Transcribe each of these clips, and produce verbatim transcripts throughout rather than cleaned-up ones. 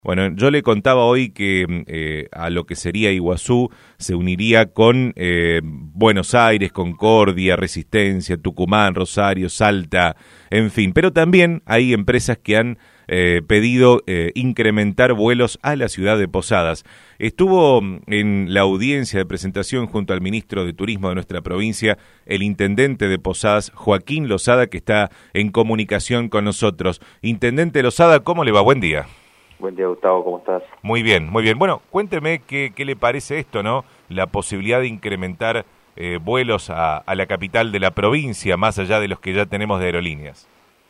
Bueno, yo le contaba hoy que eh, a lo que sería Iguazú se uniría con eh, Buenos Aires, Concordia, Resistencia, Tucumán, Rosario, Salta, en fin. Pero también hay empresas que han eh, pedido eh, incrementar vuelos a la ciudad de Posadas. Estuvo en la audiencia de presentación junto al ministro de Turismo de nuestra provincia, el intendente de Posadas, Joaquín Lozada, que está en comunicación con nosotros. Intendente Lozada, ¿cómo le va? Buen día. Buen día, Gustavo, ¿cómo estás? Muy bien, muy bien. Bueno, cuénteme qué, qué le parece esto, ¿no? La posibilidad de incrementar eh, vuelos a, a la capital de la provincia, más allá de los que ya tenemos de aerolíneas.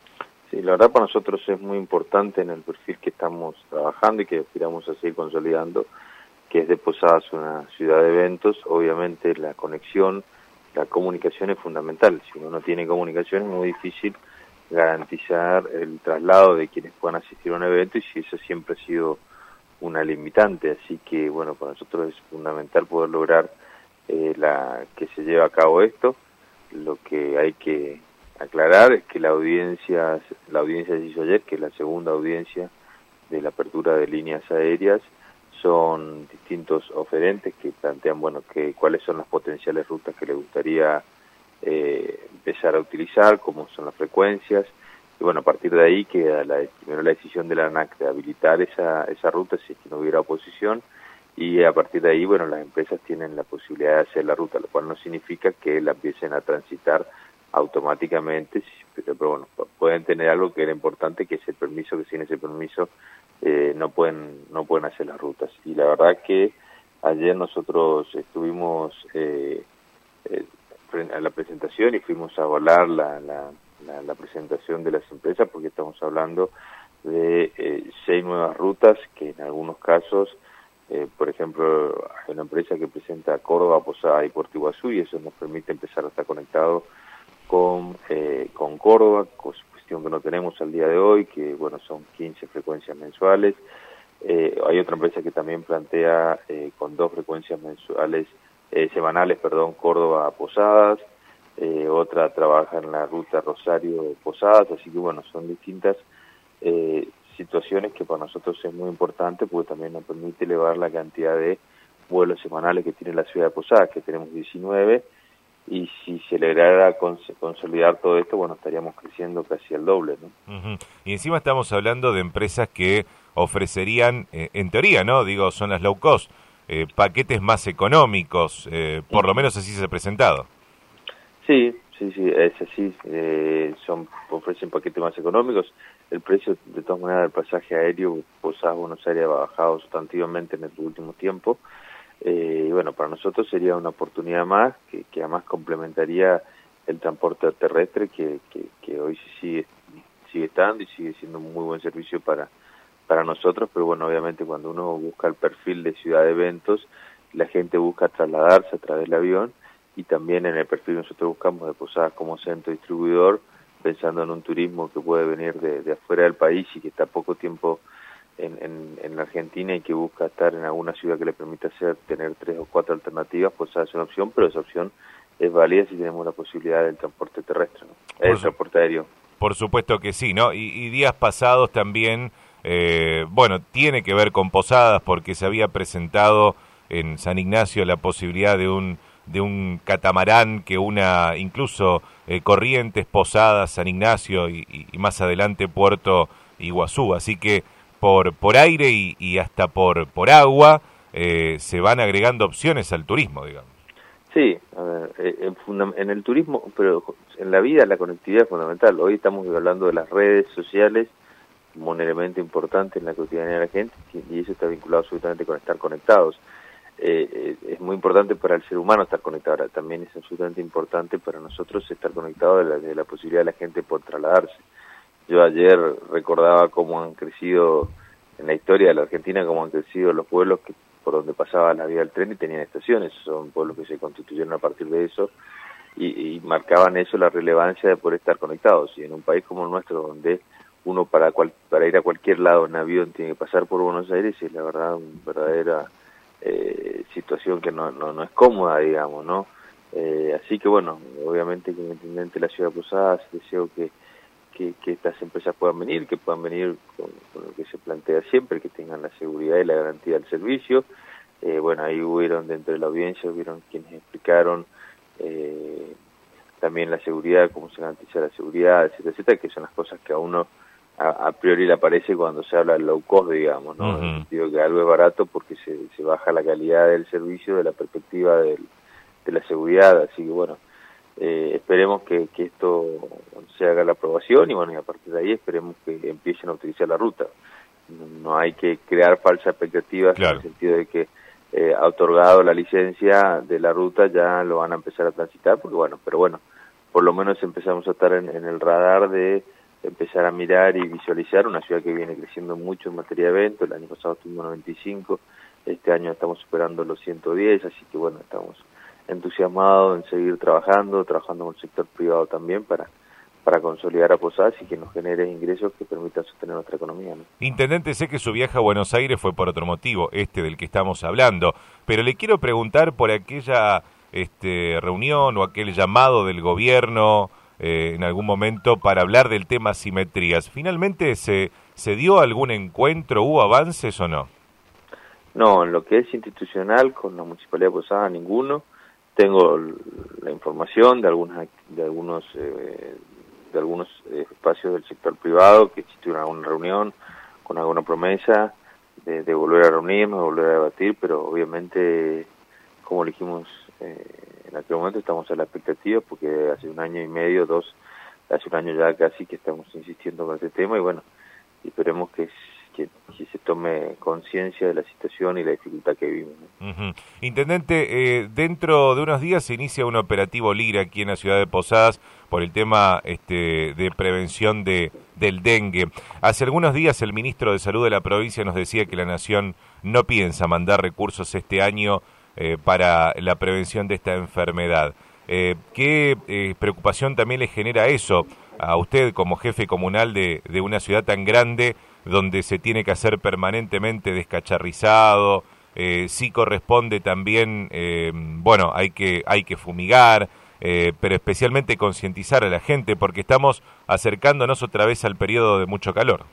Sí, la verdad para nosotros es muy importante en el perfil que estamos trabajando y que aspiramos a seguir consolidando, que es de Posadas una ciudad de eventos. Obviamente la conexión, la comunicación es fundamental. Si uno no tiene comunicación es muy difícil garantizar el traslado de quienes puedan asistir a un evento, y si eso siempre ha sido una limitante. Así que bueno, para nosotros es fundamental poder lograr eh, la que se lleve a cabo esto. Lo que hay que aclarar es que la audiencia la audiencia se hizo ayer, que es la segunda audiencia de la apertura de líneas aéreas. Son distintos oferentes que plantean, bueno, que cuáles son las potenciales rutas que les gustaría Eh, empezar a utilizar, cómo son las frecuencias, y bueno, a partir de ahí queda la, primero la decisión de la ANAC de habilitar esa, esa ruta si es que no hubiera oposición, y a partir de ahí, bueno, las empresas tienen la posibilidad de hacer la ruta, lo cual no significa que la empiecen a transitar automáticamente, pero, pero bueno, pueden tener algo que era importante, que es el permiso, que sin ese permiso eh, no pueden no pueden hacer las rutas. Y la verdad que ayer nosotros estuvimos eh, eh, a la presentación y fuimos a avalar la, la, la, la presentación de las empresas, porque estamos hablando de eh, seis nuevas rutas que en algunos casos, eh, por ejemplo, hay una empresa que presenta Córdoba, Posadas y Puerto Iguazú, y eso nos permite empezar a estar conectados con, eh, con Córdoba, cuestión que no tenemos al día de hoy, que bueno, son quince frecuencias mensuales. Eh, hay otra empresa que también plantea eh, con dos frecuencias mensuales Eh, semanales, perdón, Córdoba a Posadas, eh, otra trabaja en la ruta Rosario-Posadas, así que bueno, son distintas eh, situaciones que para nosotros es muy importante, porque también nos permite elevar la cantidad de vuelos semanales que tiene la ciudad de Posadas, que tenemos diecinueve, y si se lograra cons consolidar todo esto, bueno, estaríamos creciendo casi al doble, ¿no? Uh-huh. Y encima estamos hablando de empresas que ofrecerían, eh, en teoría, ¿no? Digo, son las low cost, Eh, paquetes más económicos, eh, por lo menos así se ha presentado. Sí, sí, sí, es así, eh, son ofrecen paquetes más económicos. El precio, de todas maneras, del pasaje aéreo Posadas Buenos Aires ha bajado sustantivamente en el último tiempo, eh, y bueno, para nosotros sería una oportunidad más, que, que además complementaría el transporte terrestre, que, que, que hoy sí sigue, sigue estando y sigue siendo un muy buen servicio para para nosotros, pero bueno, obviamente cuando uno busca el perfil de ciudad de eventos, la gente busca trasladarse a través del avión, y también en el perfil nosotros buscamos de Posadas como centro distribuidor, pensando en un turismo que puede venir de, de afuera del país y que está poco tiempo en, en, en la Argentina y que busca estar en alguna ciudad que le permita hacer, tener tres o cuatro alternativas. Posadas es una opción, pero esa opción es válida si tenemos la posibilidad del transporte terrestre, ¿no? El transporte aéreo. Por supuesto que sí, ¿no? Y, y días pasados también, eh, bueno, tiene que ver con Posadas, porque se había presentado en San Ignacio la posibilidad de un de un catamarán que una incluso eh, Corrientes, Posadas, San Ignacio y, y, y más adelante Puerto Iguazú. Así que por por aire y, y hasta por por agua eh, se van agregando opciones al turismo, digamos. Sí, a ver, en, en el turismo, pero en la vida la conectividad es fundamental. Hoy estamos hablando de las redes sociales como un elemento importante en la cotidianidad de la gente, y eso está vinculado absolutamente con estar conectados. Eh, es muy importante para el ser humano estar conectado, ahora también es absolutamente importante para nosotros estar conectados de la, de la posibilidad de la gente por trasladarse. Yo ayer recordaba cómo han crecido en la historia de la Argentina, cómo han crecido los pueblos que por donde pasaba la vía del tren y tenían estaciones. Son pueblos que se constituyeron a partir de eso y, y marcaban eso, la relevancia de poder estar conectados. Y en un país como el nuestro, donde uno para cual, para ir a cualquier lado en avión tiene que pasar por Buenos Aires, es la verdad una verdadera eh, situación que no, no, no es cómoda, digamos, ¿no? Eh, así que bueno, obviamente como intendente de la ciudad de Posadas deseo que que, que estas empresas puedan venir, que puedan venir con, con lo que se plantea siempre, que tengan la seguridad y la garantía del servicio. Eh, bueno, ahí hubieron dentro de la audiencia, hubieron quienes explicaron eh, también la seguridad, cómo se garantiza la seguridad, etcétera, etcétera, que son las cosas que a uno a, a priori le aparece cuando se habla de low cost, digamos, ¿no? Uh-huh. En el sentido que algo es barato porque se, se baja la calidad del servicio de la perspectiva del, de la seguridad, así que bueno, eh, esperemos que, que esto se haga la aprobación y bueno, y a partir de ahí esperemos que empiecen a utilizar la ruta. No, no hay que crear falsas expectativas, claro, en el sentido de que eh, ha otorgado la licencia de la ruta, ya lo van a empezar a transitar, porque bueno, pero bueno, por lo menos empezamos a estar en, en el radar de empezar a mirar y visualizar una ciudad que viene creciendo mucho en materia de eventos. El año pasado tuvimos noventa y cinco, este año estamos superando los ciento diez, así que bueno, estamos entusiasmados en seguir trabajando, trabajando con el sector privado también para para consolidar a Posadas y que nos genere ingresos que permitan sostener nuestra economía, ¿no? Intendente, sé que su viaje a Buenos Aires fue por otro motivo, este del que estamos hablando, pero le quiero preguntar por aquella este, reunión o aquel llamado del gobierno eh, en algún momento para hablar del tema simetrías. ¿Finalmente se, se dio algún encuentro, hubo avances o no? No, en lo que es institucional con la Municipalidad de Posadas, ninguno. Tengo la información de algunas de algunos eh, de algunos eh, espacios del sector privado que existió alguna reunión con alguna promesa de, de volver a reunirnos, de volver a debatir, pero obviamente, como dijimos eh, en aquel momento, estamos a la expectativa porque hace un año y medio, dos, hace un año ya casi que estamos insistiendo con este tema y bueno, esperemos que Que, que se tome conciencia de la situación y la dificultad que vivimos. Uh-huh. Intendente, eh, dentro de unos días se inicia un operativo Lira aquí en la ciudad de Posadas por el tema este, de prevención de, del dengue. Hace algunos días el ministro de Salud de la provincia nos decía que la Nación no piensa mandar recursos este año eh, para la prevención de esta enfermedad. Eh, ¿Qué eh, preocupación también le genera eso a usted como jefe comunal de, de una ciudad tan grande, donde se tiene que hacer permanentemente descacharrizado, eh, sí corresponde también, eh, bueno, hay que hay que fumigar, eh, pero especialmente concientizar a la gente, porque estamos acercándonos otra vez al periodo de mucho calor?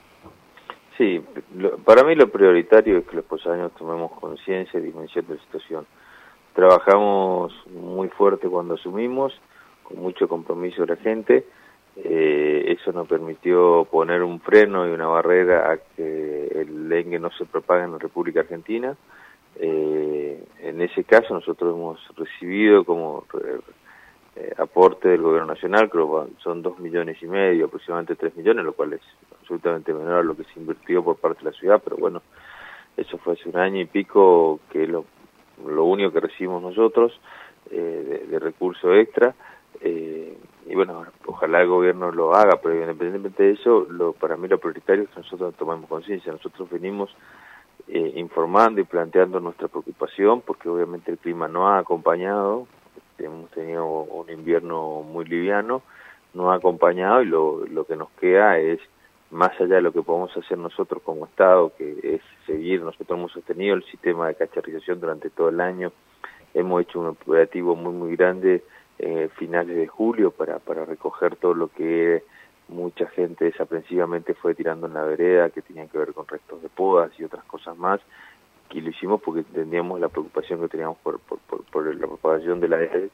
Sí, lo, para mí lo prioritario es que los posadeños tomemos conciencia y dimensión de la situación. Trabajamos muy fuerte cuando asumimos, con mucho compromiso de la gente. Eh, eso nos permitió poner un freno y una barrera a que el dengue no se propague en la República Argentina. Eh, en ese caso nosotros hemos recibido como eh, aporte del Gobierno Nacional, creo que son dos millones y medio, aproximadamente tres millones, lo cual es absolutamente menor a lo que se invirtió por parte de la ciudad, pero bueno, eso fue hace un año y pico que es lo, lo único que recibimos nosotros eh, de, de recurso extra. Eh, y bueno, ojalá el gobierno lo haga, pero independientemente de eso, lo, para mí lo prioritario es que nosotros tomemos conciencia. Nosotros venimos eh, informando y planteando nuestra preocupación porque obviamente el clima no ha acompañado, hemos tenido un invierno muy liviano, no ha acompañado y lo, lo que nos queda es, más allá de lo que podemos hacer nosotros como Estado, que es seguir, nosotros hemos sostenido el sistema de cacharrización durante todo el año, hemos hecho un operativo muy muy grande Eh, finales de julio para, para recoger todo lo que mucha gente desaprensivamente fue tirando en la vereda, que tenían que ver con restos de podas y otras cosas más, que lo hicimos porque entendíamos la preocupación que teníamos por, por, por, por la propagación de la dengue,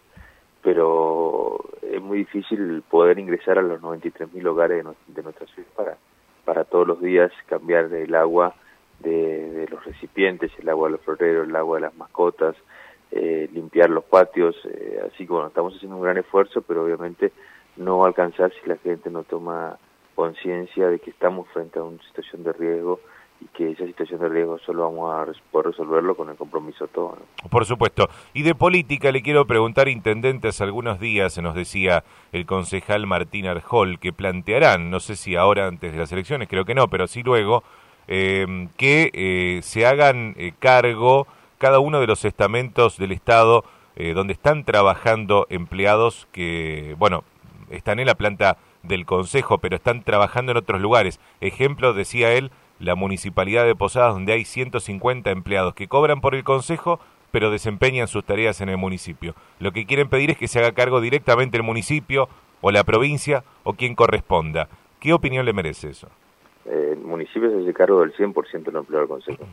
pero es muy difícil poder ingresar a los noventa y tres mil hogares de, no, de nuestra ciudad para, para todos los días cambiar el agua de, de los recipientes, el agua de los floreros, el agua de las mascotas, Eh, limpiar los patios, eh, así que bueno, estamos haciendo un gran esfuerzo, pero obviamente no va a alcanzar si la gente no toma conciencia de que estamos frente a una situación de riesgo y que esa situación de riesgo solo vamos a poder resolverlo con el compromiso todo, ¿no? Por supuesto. Y de política le quiero preguntar, intendente, hace algunos días se nos decía el concejal Martín Arjol que plantearán, no sé si ahora antes de las elecciones, creo que no, pero sí luego, eh, que eh, se hagan eh, cargo cada uno de los estamentos del Estado eh, donde están trabajando empleados que, bueno, están en la planta del Consejo, pero están trabajando en otros lugares. Ejemplo, decía él, la Municipalidad de Posadas, donde hay ciento cincuenta empleados que cobran por el Consejo, pero desempeñan sus tareas en el municipio. Lo que quieren pedir es que se haga cargo directamente el municipio o la provincia o quien corresponda. ¿Qué opinión le merece eso? Eh, el municipio se hace cargo del cien por ciento del empleo del Consejo.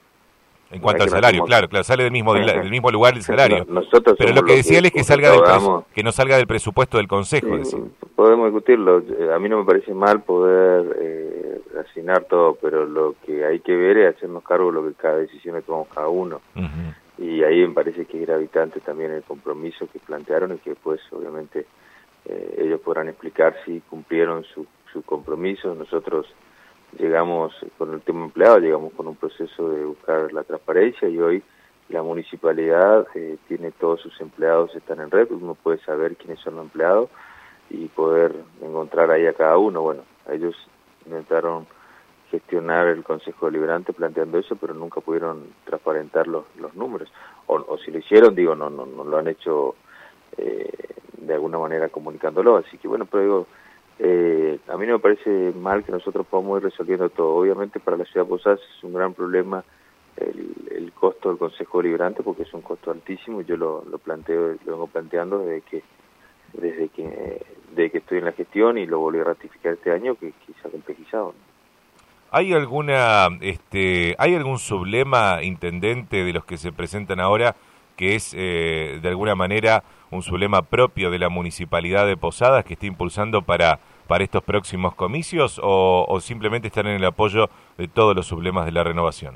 En cuanto al salario, somos... claro, claro, sale del mismo del mismo lugar el salario. No, nosotros pero lo que decía él es que salga del presu... que no salga del presupuesto del Consejo. Sí, podemos discutirlo. A mí no me parece mal poder eh, asignar todo, pero lo que hay que ver es hacernos cargo de lo que cada decisión que tomamos cada uno. Uh-huh. Y ahí me parece que es gravitante también el compromiso que plantearon y que después, obviamente, eh, ellos podrán explicar si cumplieron su, su compromiso. Nosotros llegamos con el tema empleado, llegamos con un proceso de buscar la transparencia y hoy la municipalidad eh, tiene todos sus empleados, están en red, uno puede saber quiénes son los empleados y poder encontrar ahí a cada uno. Bueno, ellos intentaron gestionar el Consejo Deliberante planteando eso, pero nunca pudieron transparentar los, los números, o, o si lo hicieron, digo, no, no, no lo han hecho eh, de alguna manera comunicándolo, así que bueno, pero digo, Eh, a mí no me parece mal que nosotros podamos ir resolviendo todo. Obviamente para la ciudad de Posadas es un gran problema el, el costo del Consejo Deliberante porque es un costo altísimo y yo lo, lo planteo, lo vengo planteando desde que desde que desde que estoy en la gestión y lo volví a ratificar este año, que quizá complejizado. ¿Hay alguna este hay algún sublema, intendente, de los que se presentan ahora que es eh, de alguna manera un sublema propio de la Municipalidad de Posadas que está impulsando para, para estos próximos comicios o, o simplemente están en el apoyo de todos los sublemas de la renovación?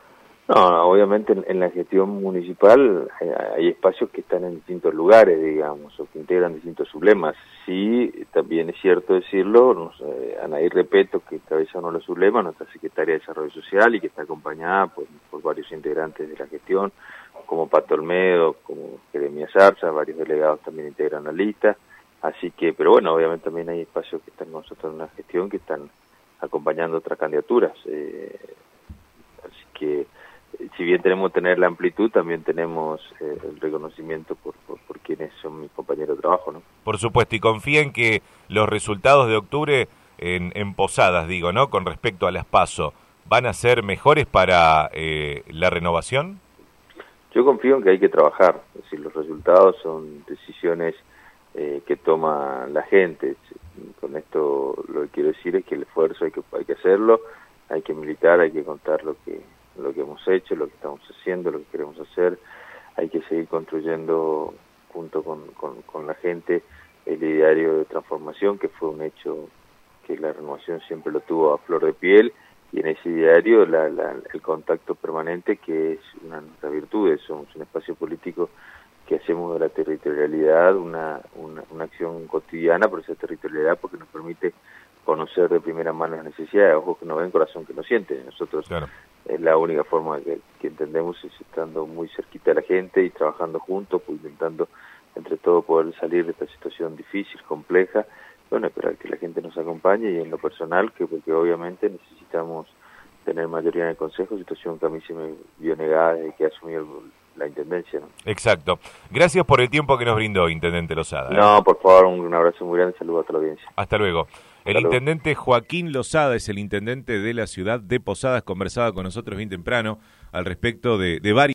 No, obviamente en, en la gestión municipal hay, hay espacios que están en distintos lugares, digamos, o que integran distintos sublemas. Sí, también es cierto decirlo, no sé, Anaí Repeto, que cabeza uno de los sublemas, nuestra secretaria de Desarrollo Social y que está acompañada por, por varios integrantes de la gestión, como Pato Olmedo, como Jeremías Zarza, varios delegados también integran la lista, así que, pero bueno, obviamente también hay espacios que están nosotros en la gestión que están acompañando otras candidaturas, eh, así que si bien tenemos que tener la amplitud, también tenemos eh, el reconocimiento por, por, por quienes son mis compañeros de trabajo, ¿no? Por supuesto, y confía en que los resultados de octubre en, en Posadas, digo, ¿no?, con respecto a las PASO, ¿van a ser mejores para eh, la renovación? Yo confío en que hay que trabajar, es decir, los resultados son decisiones eh, que toma la gente. Con esto lo que quiero decir es que el esfuerzo hay que hay que hacerlo, hay que militar, hay que contar lo que lo que hemos hecho, lo que estamos haciendo, lo que queremos hacer, hay que seguir construyendo junto con, con, con la gente el ideario de transformación, que fue un hecho que la renovación siempre lo tuvo a flor de piel, y en ese ideario la, la, el contacto permanente, que es una de nuestras virtudes. Somos un espacio político que hacemos de la territorialidad una, una, una acción cotidiana por esa territorialidad, porque nos permite conocer de primera mano las necesidades, ojos que no ven, corazón que no siente. Nosotros, claro, es la única forma que, que entendemos es estando muy cerquita de la gente y trabajando juntos, pues intentando entre todos poder salir de esta situación difícil, compleja. Bueno, esperar que la gente nos acompañe y en lo personal, que porque obviamente necesitamos tener mayoría en el Consejo, situación que a mí se me vio negada desde que asumí el, la Intendencia, ¿no? Exacto. Gracias por el tiempo que nos brindó, Intendente Lozada. ¿eh? No, por favor, un abrazo muy grande, saludo a toda la audiencia. Hasta luego. El Hasta Intendente luego. Joaquín Lozada es el Intendente de la ciudad de Posadas, conversaba con nosotros bien temprano al respecto de, de varios